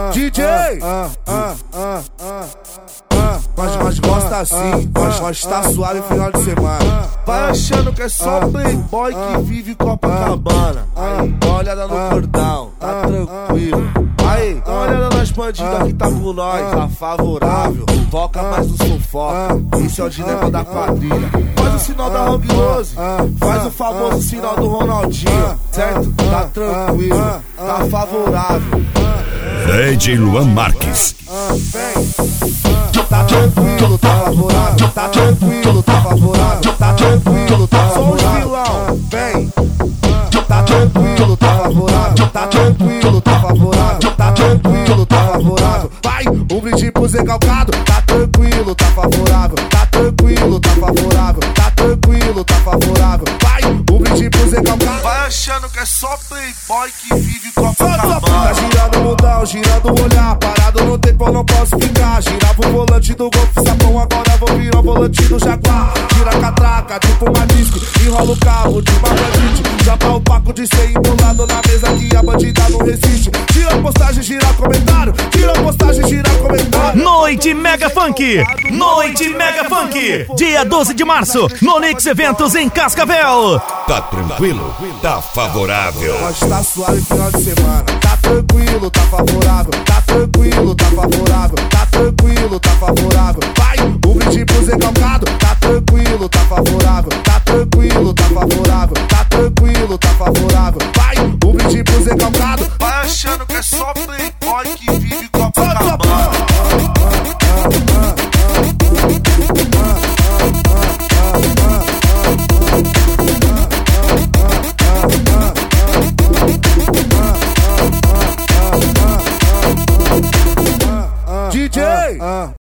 DJ! Nós gosta assim, nós tá suave final de semana. Vai achando que é só playboy que vive Copacabana. Aí, dá uma olhada no cordão, tá tranquilo. Aí, dá uma olhada nas bandidas que tá com nós, tá favorável. Foca mais no sufoca, esse é o dilema da quadrilha. Faz o sinal da Hang Lose, faz o famoso sinal do Ronaldinho, certo? Tá tranquilo, tá favorável. DJ Luan Marques. Tá tranquilo, tá favorável. Tá tranquilo, tá favorável. Tá tranquilo, tá favorável. Sou os vilão, vem. Tá tranquilo, tá favorável. Tá tranquilo, tá favorável. Tá tranquilo, tá favorável. Vai, um brinde pro Zé Calcado. Tá tranquilo, tá favorável. Tá tranquilo, tá favorável. Tá tranquilo, tá favorável. Vai, um brinde pro Zé Calcado. Vai achando que é só playboy que vive Copacabana. Tá girando o mundão, girando o olhar. Parado no tempo eu não posso ficar. Girava o volante do Golf Sapão, agora vou virar o volante do Jaguar. Tira a catraca, tipo uma disco. Enrola o carro de uma bandite. Já tá o paco de 100 do lado na mesa que a bandida não resiste. Tira a postagem, gira comentário. Tira a postagem, gira comentário. Noite Mega Funk. Noite Mega Funk. Dia 12 de março, no Nix Eventos em Cascavel. Tá tranquilo? Tá favorável. Nós tá suave final de semana. Tá tranquilo, tá favorável. Tá tranquilo, tá favorável. Tá tranquilo, tá favorável. Vai, um brinde pro Zé Calcado. Tá tranquilo, tá favorável. Tá tranquilo, tá favorável. Tá tranquilo, tá favorável. Vai, um brinde pro Zé Calcado. Vai achando que é só playboy que vive Copacabana. DJ!